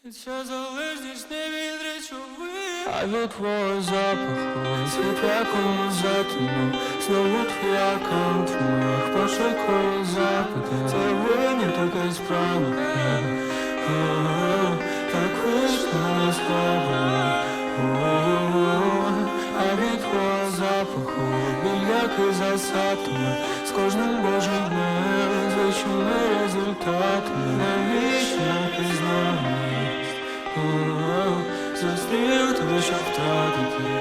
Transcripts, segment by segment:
Ця залежність не від речовин, а від твого запаху, світ в якому затонув. Знову твоя аккаунт в моїх пошукових запитах. Це виняток із правил, так вийшло не справа. А від твого запаху, біляки за сатами, з кожним божим днем, звичними результатами. Навічна пізнаність, зустрів тебе, щоб втратити.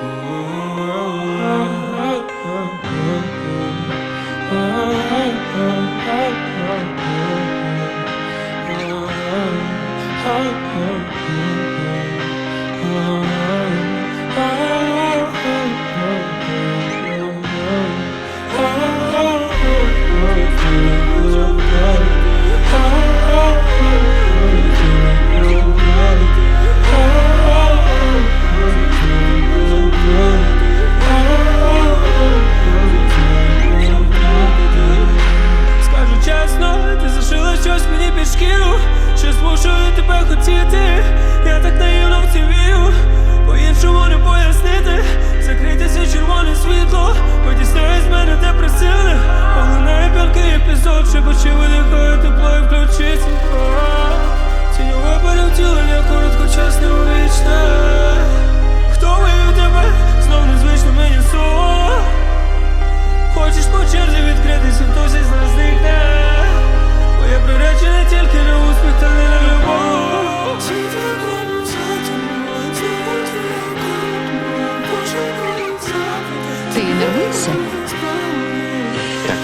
скажу чесно, ти зашила щось мені під шкіру, що змушує тебе хотіти. Я так наївно в це вірю, по-іншому не пояснити. Закритися червоне світло, потісняє з мене депресивне. Поглинає п'янкий епізод, шепоче видихає тепло і включиться. Тіньове перевтілення, короткочасне увічне. Хто вивів тебе, знов незвично мені сон. Хочеш по черзі відкритися, хтось із нас зникне. Моє приречене тільки на успіх, та не на любов. Світ в якому затонув, знову твоя аккаунт, пошукових запитах. Ти нервуєшся? Так,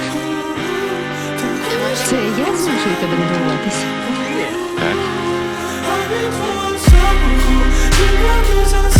Це я змушую тебе нервуватись? так. А від твого запаху, біляки за